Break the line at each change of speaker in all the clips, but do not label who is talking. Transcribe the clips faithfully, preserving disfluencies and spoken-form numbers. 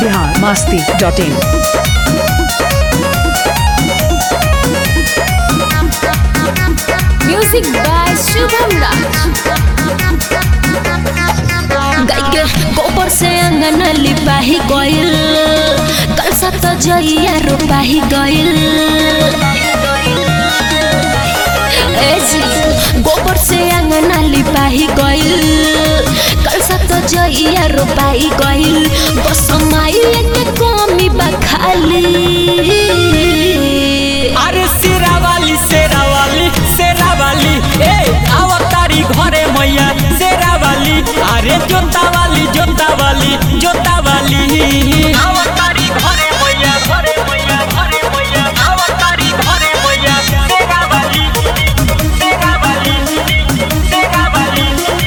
Bihar Masti dot in.
Music by Shubham Raj. गाय के गोबर से अंगन लिपाही गइल, कल सत जइया रोपाही गइल। ए जी गोबर से अंगन लिपाही गइल, कल सत जइया रोपाही गइल। बस माई के कमी बा खाली।
अरे सिरा वाली सेरा वाली सेरा वाली ए अवतारी घरे मैया सेरा वाली। अरे जोता वाली जोता वाली जोता वाली अवतारी घरे मैया घरे मैया घरे मैया अवतारी घरे मैया सेरा वाली सेरा वाली सेरा वाली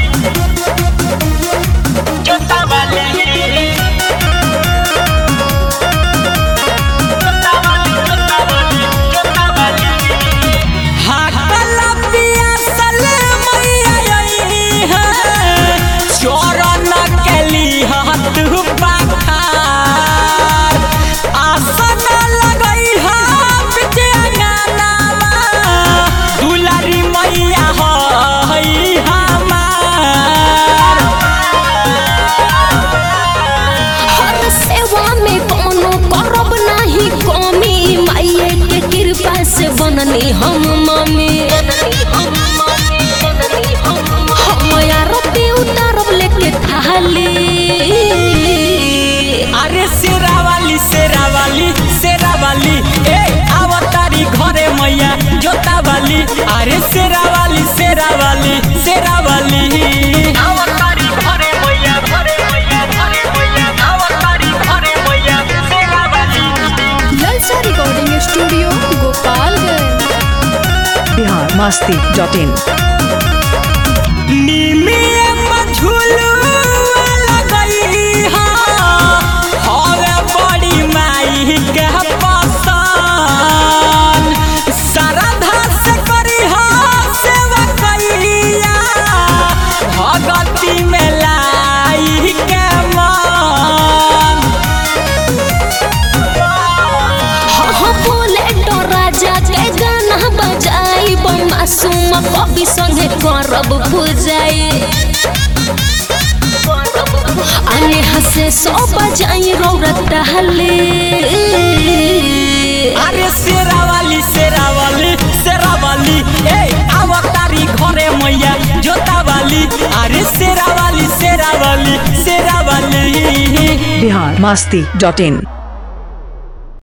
जोता वाली
बननी हम मम्मी हम यार पे उतारब लेके थाली।
अरे सेरा वाली सेरा वाली सेरा वाली ए अवतारी घरे मैया जोता वाली। अरे सेरा वाली सेरा वाली सेरा वाली अवतारी घरे मैया घरे मैया घरे मैया अवतारी घरे मैया सेरा वाली।
Lalcha recording studio Gopalganj.
Bihar Masti dot in.
मासूम कवि संगे करब पूजाई अने हसे सौ बजाई रौरत टहले।
अरे सेरा वाली सेरा वाली सेरा वाली ए अवतारी घरे मैया जोता वाली। अरे सेरा वाली सेरा वाली सेरा वाली
बिहार मस्ती डॉट इन।